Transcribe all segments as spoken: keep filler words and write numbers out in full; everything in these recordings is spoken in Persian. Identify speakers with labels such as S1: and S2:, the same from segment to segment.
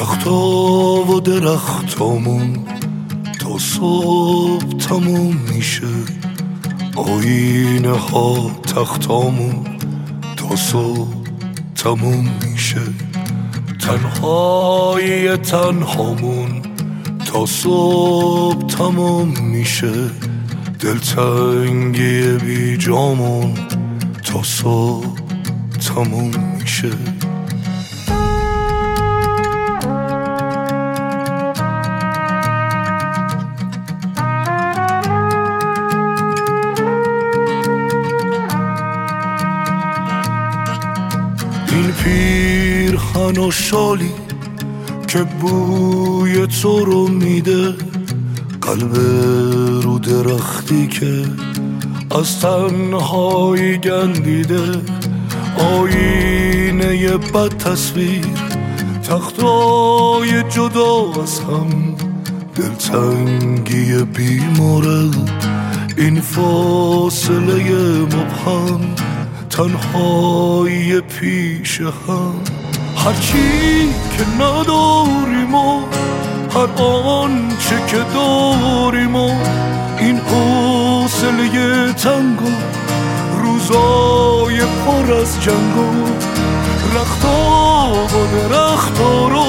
S1: تختا و درختامون تا صبح تموم میشه، آینه ها تختامون تا صبح تموم میشه، تنهایی تنهامون تا صبح تموم میشه، دلتنگی بی جامون تا صبح تموم میشه. این پیرهن و شالی که بوی تو رو میده، قلب رو درختی که از تنهایی گندیده، آینه بد تصویر، تختای جدا از هم، دلتنگی بیمورد، این فاصله مبهم، تنهایی پیش هم. هرچی که نداریم و هر آنچه که داریم و این حوصله تنگ و روزای پر از جنگ و رختا و درختا رو،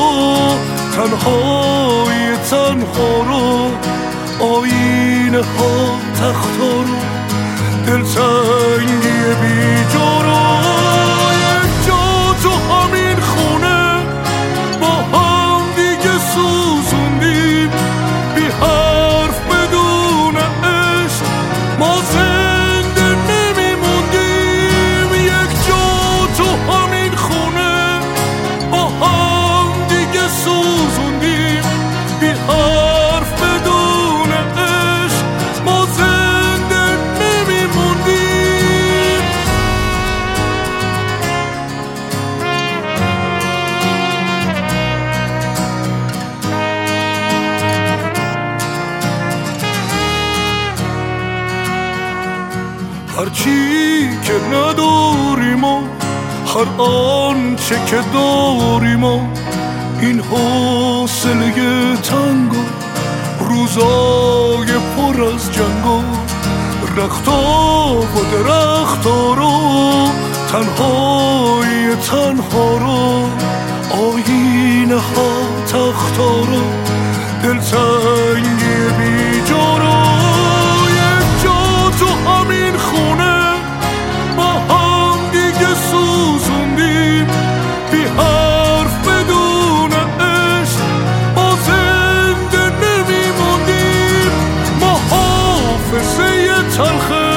S1: تنهای تنها رو، آینه ها تختا رو، دلتنگی بی جا رو. یک جا تو همین خونه با هم دیگه سوزوندیم، بی حرف بدون عشق ما زنده نمیموندیم. یک جا تو همین خونه با هم دیگه سوزوندیم، بی حرف بدون عشق ما زنده نمیموندیم. هرچی که نداریم و هر آنچه که داریم و این حوصله تنگ و روزای پر از جنگ و رختا و درختا رو، تنهای تنها رو، آینه ها تختا رو، دلتنگی بی جا رو. یک جا تو همین خونه با هم دیگه سوزوندیم، بی حرف بدون عشق ما زنده نمیموندیم. ما حافظه تلخه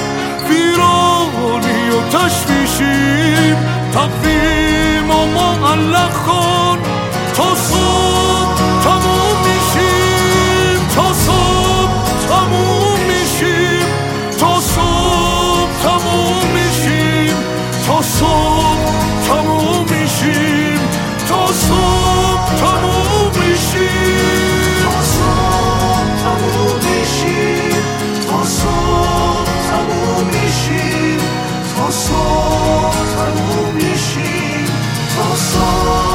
S1: ویرانی و تشویشیم، تقویم و معلق کن تا صبح تموم میشیم، تا صبح تموم میشیم، تا صبح تموم میشیم، تا صبح تموم میشیم، تا صبح تموم میشیم، تا صبح تموم میشیم، تا صبح تموم میشیم، تا صبح تموم میشیم، تا صبح.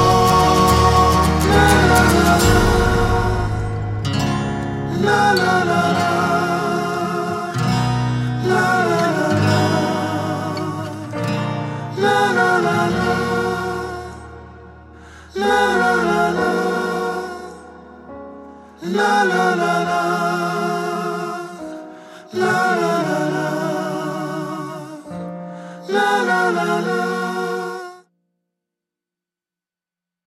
S1: لا لا لا لا لا لا لا لا لا لا لا